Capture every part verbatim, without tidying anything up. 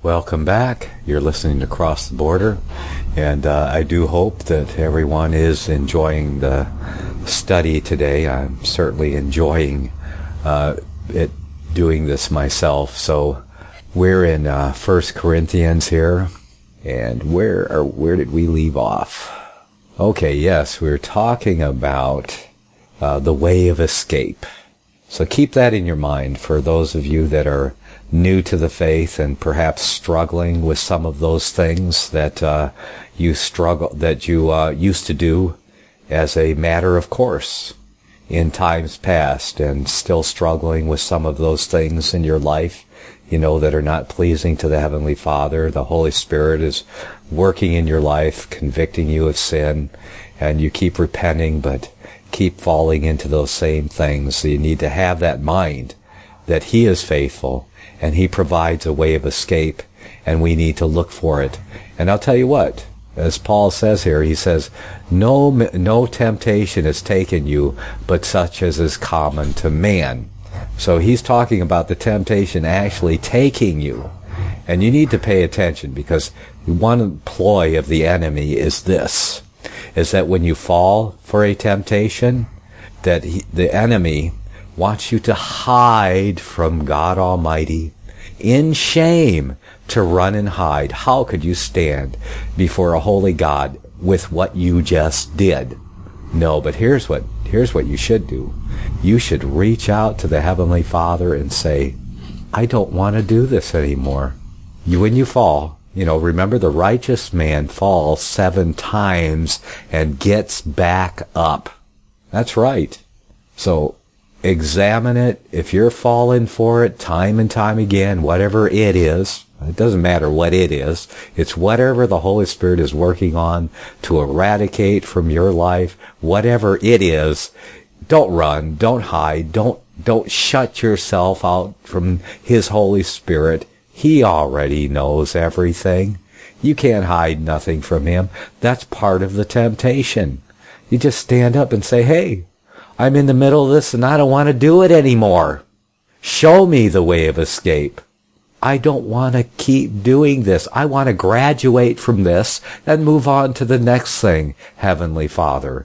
Welcome back. You're listening to Cross the Border, and uh, I do hope that everyone is enjoying the study today. I'm certainly enjoying uh, it, doing this myself. So we're in uh, First Corinthians here, and where are, where did we leave off? Okay, yes, we're talking about uh, the way of escape. So keep that in your mind for those of you that are new to the faith and perhaps struggling with some of those things that uh, you struggle that you uh, used to do as a matter of course in times past, and still struggling with some of those things in your life, you know, that are not pleasing to the Heavenly Father. The Holy Spirit is working in your life, convicting you of sin, and you keep repenting, but keep falling into those same things. So you need to have that mind that He is faithful, and He provides a way of escape, and we need to look for it. And I'll tell you what, as Paul says here, he says, no, no temptation has taken you, but such as is common to man. So he's talking about the temptation actually taking you. And you need to pay attention, because one ploy of the enemy is this, is that when you fall for a temptation, that he, the enemy wants you to hide from God Almighty in shame, to run and hide. How could you stand before a holy God with what you just did? No, but here's what here's what you should do. You should reach out to the Heavenly Father and say, I don't want to do this anymore. You, when you fall, you know, remember the righteous man falls seven times and gets back up. That's right. So examine it. If you're falling for it time and time again, whatever it is, it doesn't matter what it is. It's whatever the Holy Spirit is working on to eradicate from your life, whatever it is. Don't run, don't hide, don't, don't shut yourself out from His Holy Spirit. He already knows everything. You can't hide nothing from Him. That's part of the temptation. You just stand up and say, hey, I'm in the middle of this and I don't want to do it anymore. Show me the way of escape. I don't want to keep doing this. I want to graduate from this and move on to the next thing. Heavenly Father,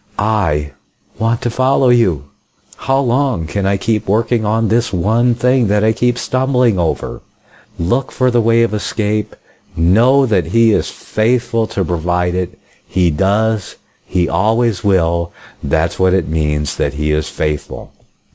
I want to follow you. How long can I keep working on this one thing that I keep stumbling over? Look for the way of escape. Know that He is faithful to provide it. He does. He always will. That's what it means that He is faithful.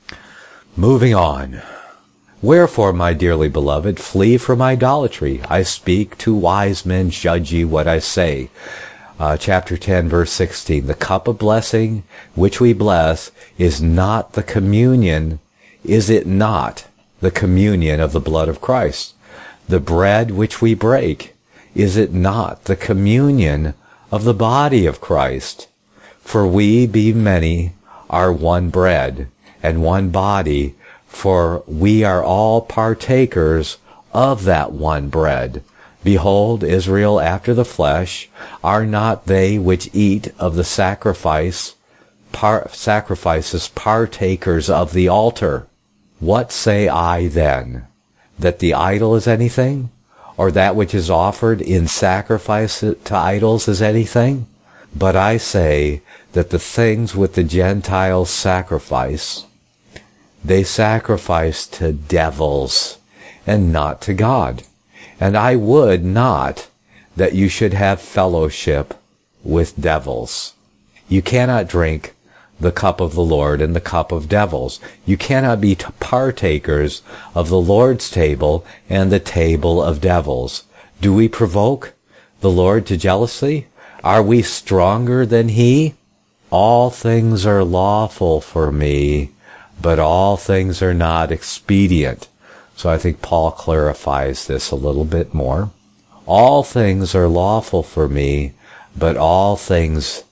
Moving on. Wherefore, my dearly beloved, flee from idolatry. I speak to wise men, judge ye what I say. Uh, chapter ten, verse sixteen. The cup of blessing which we bless is not the communion, is it not the communion of the blood of Christ? The bread which we break, is it not the communion of the body of Christ? For we, being many, are one bread, and one body, for we are all partakers of that one bread. Behold, Israel after the flesh, are not they which eat of the sacrifice, par- sacrifices partakers of the altar? What say I then? That the idol is anything? Or that which is offered in sacrifice to idols is anything? But I say that the things which the Gentiles sacrifice, they sacrifice to devils, and not to God. And I would not that you should have fellowship with devils. You cannot drink the cup of the Lord and the cup of devils. You cannot be partakers of the Lord's table and the table of devils. Do we provoke the Lord to jealousy? Are we stronger than He? All things are lawful for me, but all things are not expedient. So I think Paul clarifies this a little bit more. All things are lawful for me, but all things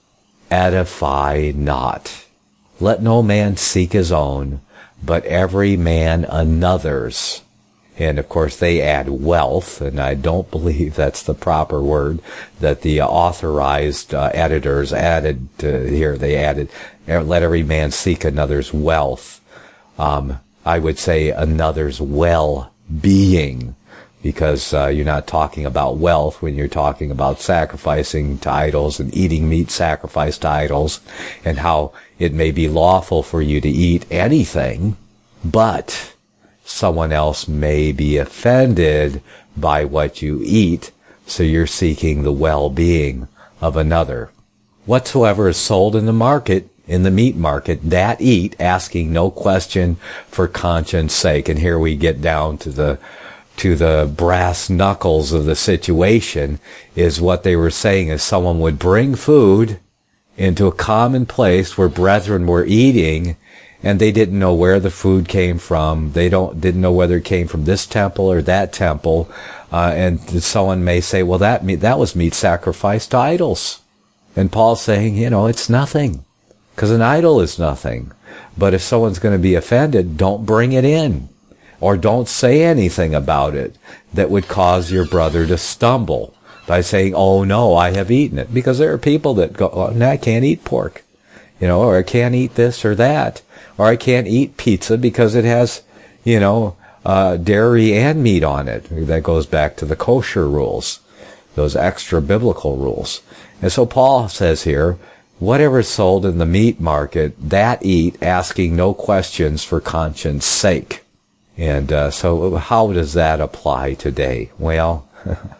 edify not. Let no man seek his own, but every man another's. And of course they add wealth, and I don't believe that's the proper word that the authorized uh, editors added uh, here. They added, let every man seek another's wealth. Um, I would say another's well-being. because uh, you're not talking about wealth when you're talking about sacrificing to idols and eating meat sacrificed to idols, and how it may be lawful for you to eat anything, but someone else may be offended by what you eat, so you're seeking the well-being of another. Whatsoever is sold in the market, in the meat market, that eat, asking no question for conscience sake. And here we get down to the to the brass knuckles of the situation, is what they were saying is someone would bring food into a common place where brethren were eating, and they didn't know where the food came from. They don't didn't know whether it came from this temple or that temple. Uh, and someone may say, well, that meat, that was meat sacrificed to idols. And Paul's saying, you know, it's nothing, because an idol is nothing. But if someone's going to be offended, don't bring it in, or don't say anything about it that would cause your brother to stumble by saying, oh no, I have eaten it. Because there are people that go, oh, no, I can't eat pork, you know, or I can't eat this or that, or I can't eat pizza because it has, you know, uh, dairy and meat on it. That goes back to the kosher rules, those extra biblical rules. And so Paul says here, whatever is sold in the meat market, that eat, asking no questions for conscience sake. And uh, so how does that apply today? Well,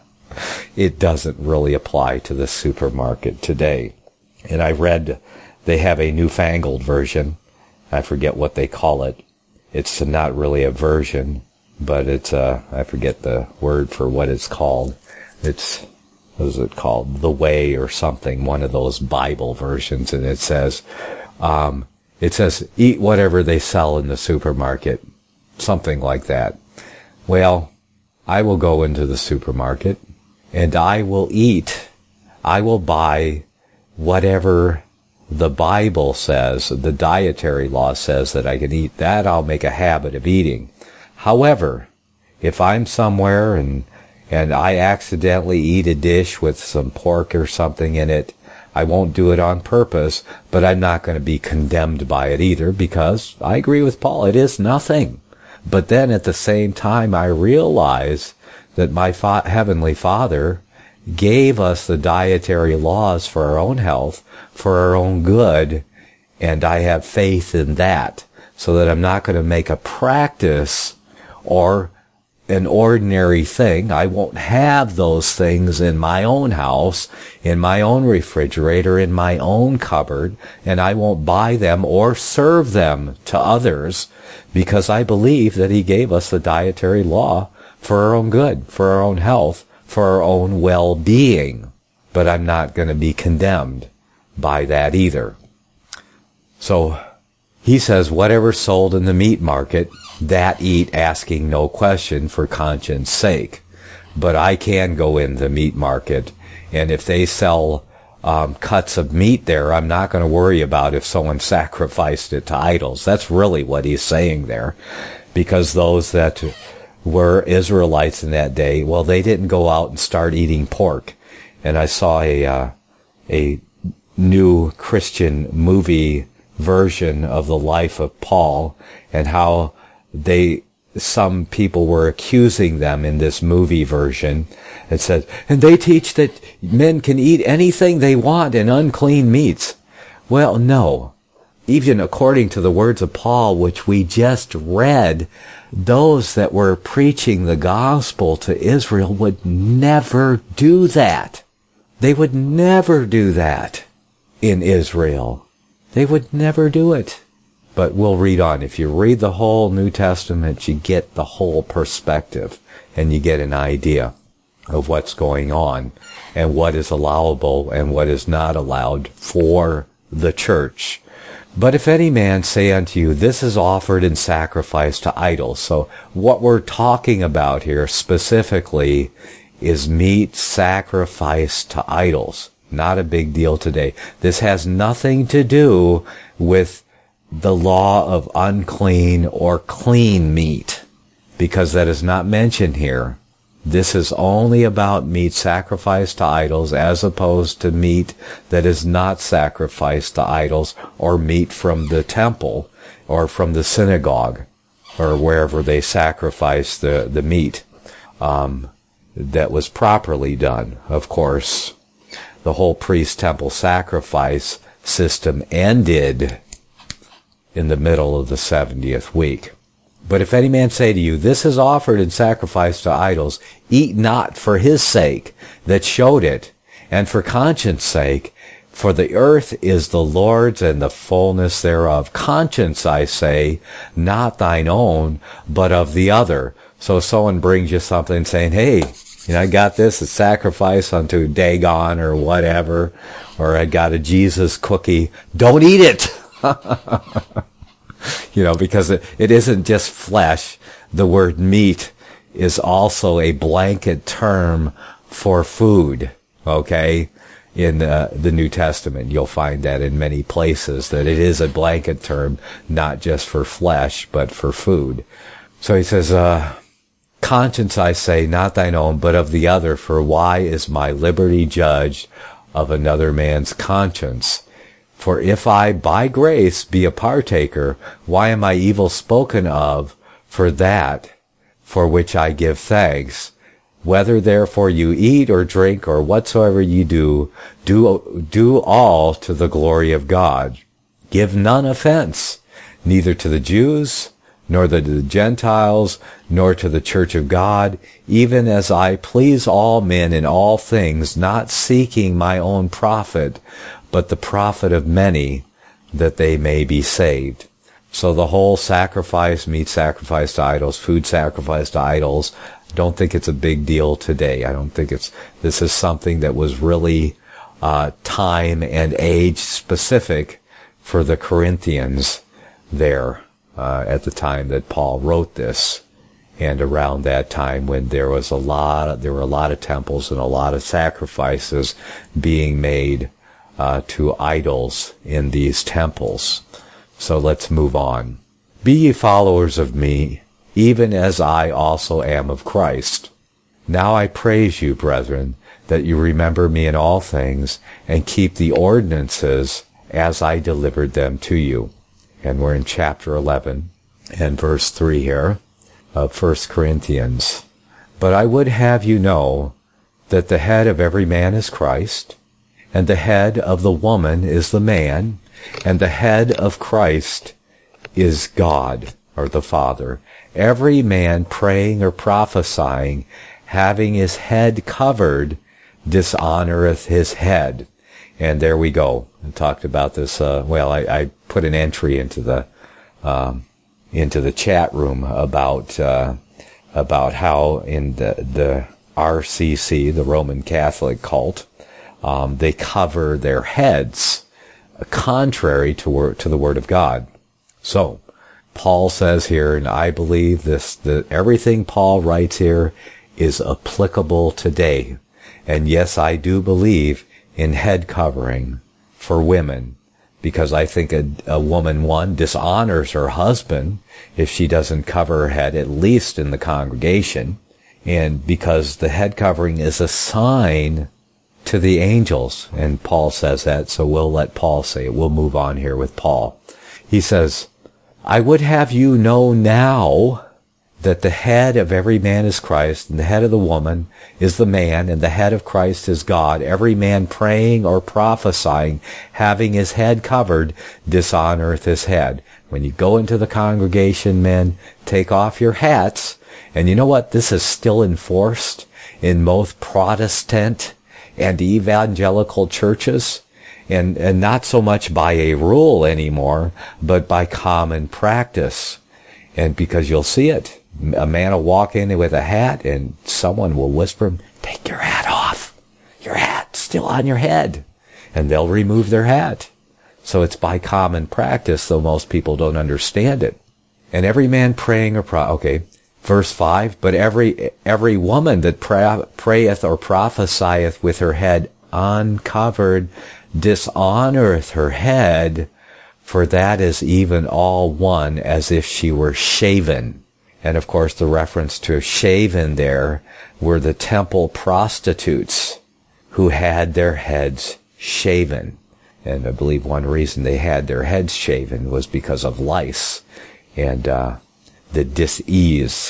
it doesn't really apply to the supermarket today. And I read they have a newfangled version. I forget what they call it. It's not really a version, but it's, uh, I forget the word for what it's called. It's, what is it called? The Way or something, one of those Bible versions. And it says, um, it says, eat whatever they sell in the supermarket. Something like that. Well, I will go into the supermarket and I will eat, I will buy whatever the Bible says, the dietary law says that I can eat. That I'll make a habit of eating. However, if I'm somewhere and and I accidentally eat a dish with some pork or something in it, I won't do it on purpose, but I'm not going to be condemned by it either, because I agree with Paul, it is nothing. But then at the same time, I realize that my fa- Heavenly Father gave us the dietary laws for our own health, for our own good, and I have faith in that, so that I'm not going to make a practice or an ordinary thing. I won't have those things in my own house, in my own refrigerator, in my own cupboard, and I won't buy them or serve them to others, because I believe that He gave us the dietary law for our own good, for our own health, for our own well-being. But I'm not going to be condemned by that either. So he says, whatever sold in the meat market, that eat, asking no question for conscience sake. But I can go in the meat market, and if they sell um, cuts of meat there, I'm not going to worry about if someone sacrificed it to idols. That's really what he's saying there. Because those that were Israelites in that day, well, they didn't go out and start eating pork. And I saw a uh, a new Christian movie version of the life of Paul, and how they, some people were accusing them in this movie version. It said, and they teach that men can eat anything they want in unclean meats. Well, no. Even according to the words of Paul, which we just read, those that were preaching the gospel to Israel would never do that. They would never do that in Israel. They would never do it. But we'll read on. If you read the whole New Testament, you get the whole perspective, and you get an idea of what's going on, and what is allowable and what is not allowed for the church. But if any man say unto you, this is offered in sacrifice to idols. So what we're talking about here specifically is meat sacrificed to idols. Not a big deal today. This has nothing to do with the law of unclean or clean meat, because that is not mentioned here. This is only about meat sacrificed to idols, as opposed to meat that is not sacrificed to idols, or meat from the temple or from the synagogue or wherever they sacrifice the, the meat. um, that was properly done. Of course, the whole priest-temple sacrifice system ended in the middle of the seventieth week. But if any man say to you, this is offered in sacrifice to idols, eat not for his sake that showed it, and for conscience sake, for the earth is the Lord's and the fullness thereof. Conscience, I say, not thine own, but of the other. So if someone brings you something saying, hey, you know, I got this, a sacrifice unto Dagon or whatever, or I got a Jesus cookie, don't eat it. You know, because it, it isn't just flesh. The word meat is also a blanket term for food, okay? In uh, the New Testament, you'll find that in many places, that it is a blanket term, not just for flesh, but for food. So he says, uh, conscience, I say, not thine own, but of the other, for why is my liberty judged of another man's conscience? For if I by grace be a partaker, why am I evil spoken of for that for which I give thanks? Whether therefore you eat or drink or whatsoever ye do, do, do all to the glory of God. Give none offense, neither to the Jews, nor to the Gentiles, nor to the church of God, even as I please all men in all things, not seeking my own profit, but the profit of many, that they may be saved. So the whole sacrifice, meat sacrifice to idols, food sacrifice to idols, I don't think it's a big deal today. I don't think it's, this is something that was really uh time and age specific for the Corinthians there uh at the time that Paul wrote this, and around that time when there was a lot of, there were a lot of temples and a lot of sacrifices being made uh to idols in these temples. So let's move on. Be ye followers of me, even as I also am of Christ. Now I praise you, brethren, that you remember me in all things, and keep the ordinances as I delivered them to you. And we're in chapter eleven, and verse three here of First Corinthians. But I would have you know that the head of every man is Christ, and the head of the woman is the man, and the head of Christ is God, or the Father. Every man praying or prophesying, having his head covered, dishonoreth his head. And there we go. I talked about this. Uh, well, I, I put an entry into the um, into the chat room about uh, about how in the the R C C, the Roman Catholic cult, um, they cover their heads, contrary to word, to the Word of God. So Paul says here, and I believe this, that everything Paul writes here is applicable today. And yes, I do believe in head covering for women, because I think a, a woman, one, dishonors her husband if she doesn't cover her head, at least in the congregation, and because the head covering is a sign to the angels, and Paul says that, so we'll let Paul say it. We'll move on here with Paul. He says, I would have you know now that the head of every man is Christ, and the head of the woman is the man, and the head of Christ is God. Every man praying or prophesying, having his head covered, dishonoreth his head. When you go into the congregation, men, take off your hats. And you know what? This is still enforced in most Protestant and evangelical churches. And, and not so much by a rule anymore, but by common practice. And because you'll see it. A man will walk in with a hat, and someone will whisper, take your hat off. Your hat's still on your head. And they'll remove their hat. So it's by common practice, though most people don't understand it. And every man praying or pro- okay, verse five, but every every woman that pray- prayeth or prophesieth with her head uncovered dishonoreth her head, for that is even all one as if she were shaven. And of course the reference to shaven there were the temple prostitutes who had their heads shaven. And I believe one reason they had their heads shaven was because of lice and uh, the dis-ease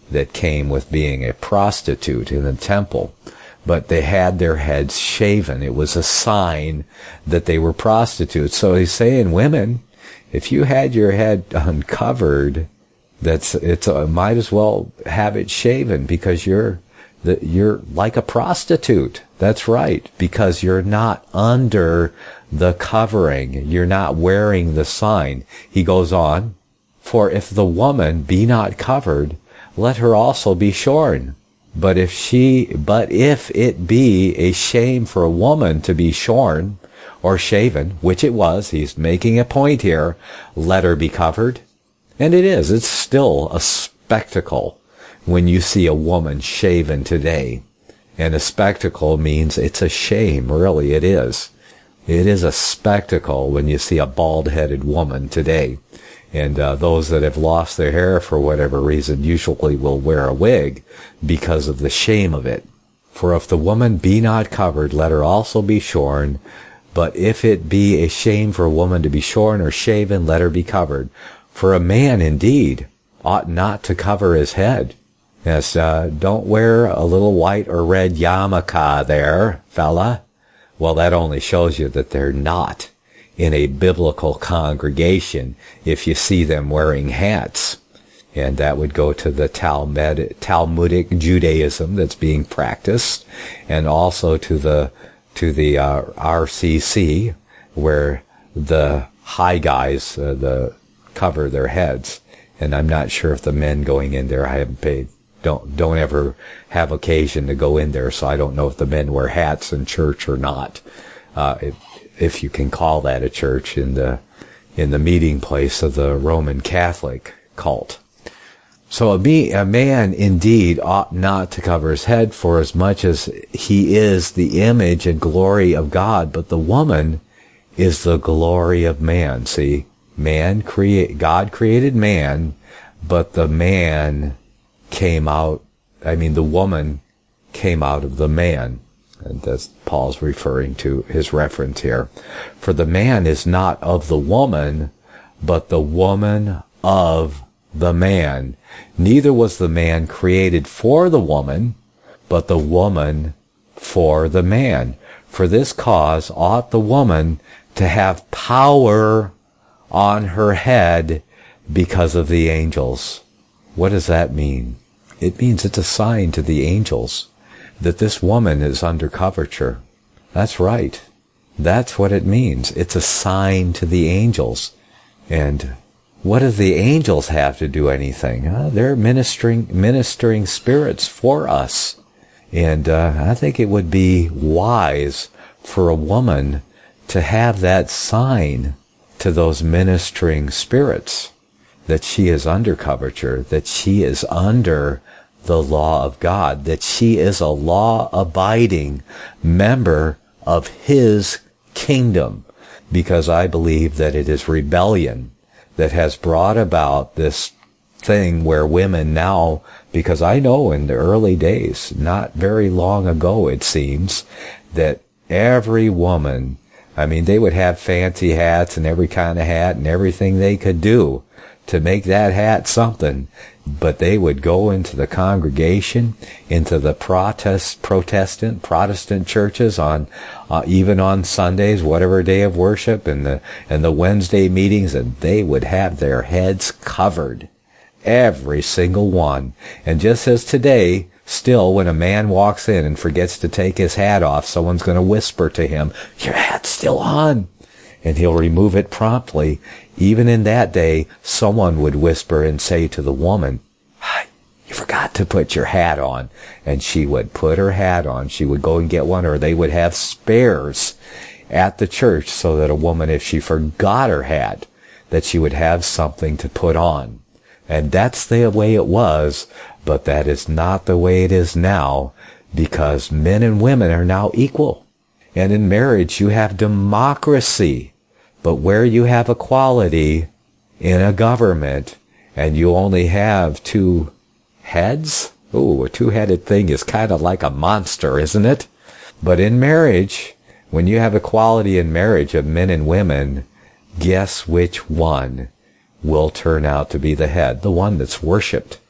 that came with being a prostitute in the temple. But they had their heads shaven. It was a sign that they were prostitutes. So he's saying, women, if you had your head uncovered, that's it's uh, might as well have it shaven, because you're the, you're like a prostitute. That's right, because you're not under the covering. You're not wearing the sign. He goes on, for if the woman be not covered, let her also be shorn. But if she, but if it be a shame for a woman to be shorn or shaven, which it was, he's making a point here, let her be covered. And it is, it's still a spectacle when you see a woman shaven today. And a spectacle means it's a shame, really, it is. It is a spectacle when you see a bald-headed woman today. And uh, those that have lost their hair for whatever reason usually will wear a wig because of the shame of it. For if the woman be not covered, let her also be shorn. But if it be a shame for a woman to be shorn or shaven, let her be covered. For a man indeed ought not to cover his head. Yes, uh, don't wear a little white or red yarmulke there, fella. Well, that only shows you that they're not in a biblical congregation if you see them wearing hats. And that would go to the Talmud, Talmudic Judaism that's being practiced, and also to the to the uh, R C C, where the high guys uh, the cover their heads. And I'm not sure if the men going in there, I haven't paid, don't don't ever have occasion to go in there, so I don't know if the men wear hats in church or not. Uh, it, if you can call that a church in the in the meeting place of the Roman Catholic cult. So a, me, a man indeed ought not to cover his head, for as much as he is the image and glory of God, but the woman is the glory of man. See, man create God created man, but the man came out, I mean the woman came out of the man. And that's Paul's referring to his reference here. For the man is not of the woman, but the woman of the man. Neither was the man created for the woman, but the woman for the man. For this cause ought the woman to have power on her head because of the angels. What does that mean? It means it's a sign to the angels that this woman is under coverture. That's right. That's what it means. It's a sign to the angels. And what do the angels have to do anything? Uh, they're ministering ministering spirits for us. And uh, I think it would be wise for a woman to have that sign to those ministering spirits, that she is under coverture, that she is under the law of God, that she is a law-abiding member of His kingdom, because I believe that it is rebellion that has brought about this thing where women now, because I know in the early days, not very long ago it seems, that every woman, I mean, they would have fancy hats and every kind of hat and everything they could do to make that hat something, but they would go into the congregation, into the protest, Protestant, Protestant churches on, uh, even on Sundays, whatever day of worship, and the, and the Wednesday meetings, and they would have their heads covered. Every single one. And just as today, still, when a man walks in and forgets to take his hat off, someone's going to whisper to him, "Your hat's still on." And he'll remove it promptly. Even in that day, someone would whisper and say to the woman, "You forgot to put your hat on." And she would put her hat on. She would go and get one, or they would have spares at the church so that a woman, if she forgot her hat, that she would have something to put on. And that's the way it was, but that is not the way it is now, because men and women are now equal. And in marriage, you have democracy. But where you have equality in a government, and you only have two heads, ooh, a two-headed thing is kind of like a monster, isn't it? But in marriage, when you have equality in marriage of men and women, guess which one will turn out to be the head? The one that's worshipped.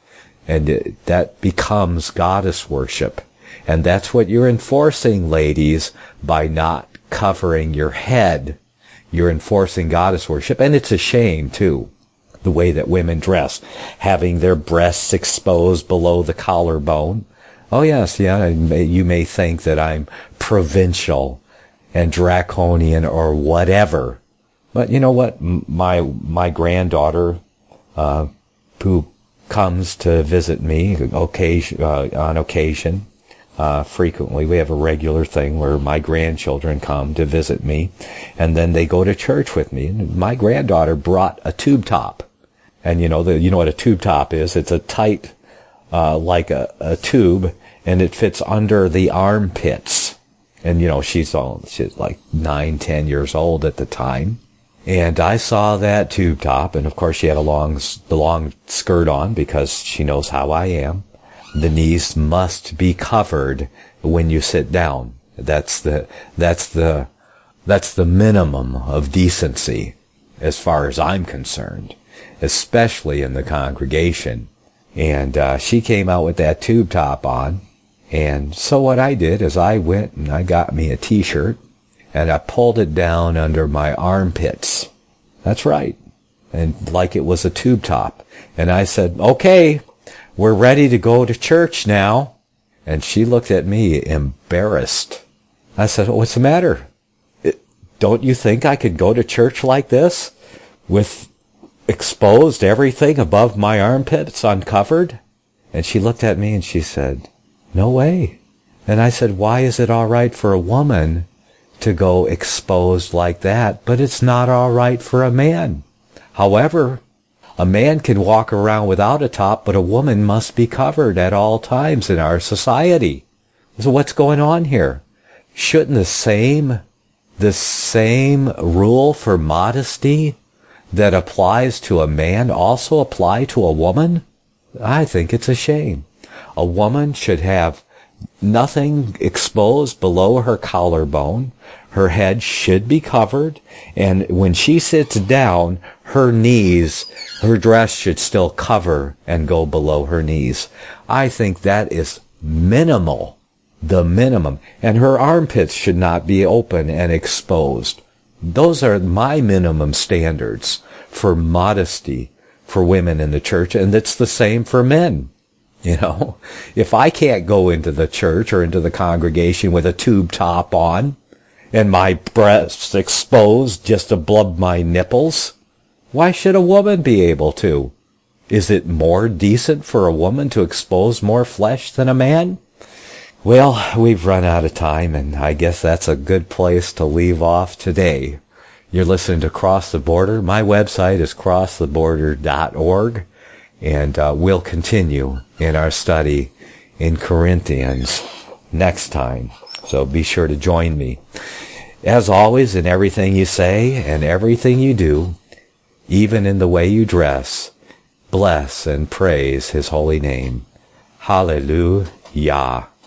And it, that becomes goddess worship. And that's what you're enforcing, ladies, by not covering your head. You're enforcing goddess worship. And it's a shame, too, the way that women dress, having their breasts exposed below the collarbone. Oh, yes, yeah, you may think that I'm provincial and draconian or whatever. But you know what? My my granddaughter, uh, who comes to visit me occasion, uh, on occasion, uh, frequently, we have a regular thing where my grandchildren come to visit me, and then they go to church with me. And my granddaughter brought a tube top. And you know, the, you know what a tube top is? It's a tight, uh, like a, a tube, and it fits under the armpits. And, you know, she's all, she's like nine, ten years old at the time. And I saw that tube top, and of course she had a long, the long skirt on because she knows how I am. The knees must be covered when you sit down. That's the, that's the, that's the minimum of decency as far as I'm concerned, especially in the congregation. And, uh, she came out with that tube top on. And so what I did is I went and I got me a t-shirt and I pulled it down under my armpits. That's right. And like it was a tube top. And I said, okay, we're ready to go to church now. And she looked at me embarrassed. I said, oh, what's the matter? Don't you think I could go to church like this with exposed everything above my armpits uncovered? And she looked at me and she said, no way. And I said, why is it all right for a woman to go exposed like that, but it's not all right for a man? However, a man can walk around without a top, but a woman must be covered at all times in our society. So what's going on here? Shouldn't the same, the same rule for modesty that applies to a man also apply to a woman? I think it's a shame. A woman should have nothing exposed below her collarbone. Her head should be covered. And when she sits down, her knees, her dress should still cover and go below her knees. I think that is minimal, the minimum. And her armpits should not be open and exposed. Those are my minimum standards for modesty for women in the church. And it's the same for men. You know, if I can't go into the church or into the congregation with a tube top on and my breasts exposed just above my nipples, why should a woman be able to? Is it more decent for a woman to expose more flesh than a man? Well, we've run out of time, and I guess that's a good place to leave off today. You're listening to Cross the Border. My website is cross the border dot org. And uh, we'll continue in our study in Corinthians next time. So be sure to join me. As always, in everything you say and everything you do, even in the way you dress, bless and praise His holy name. Hallelujah.